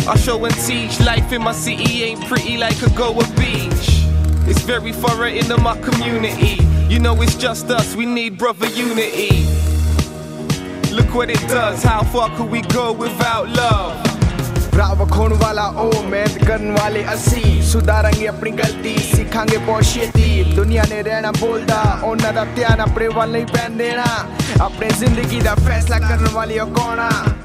I show and teach. Life in my city ain't pretty like a Goa beach. It's very thorough in my community. You know it's just us, we need brother unity. Look what it does, how far could we go without love? Rao खोन वाला ओ मेहनत करन वाले असी सुधारांगे अपनी गलती सीखांगे बहुत छेती दुनिया ने रहना बोलदा ओना दा ध्यान अपने वाल नहीं पैन देना अपने जिंदगी दा फैसला करन वाली ओ कौन आ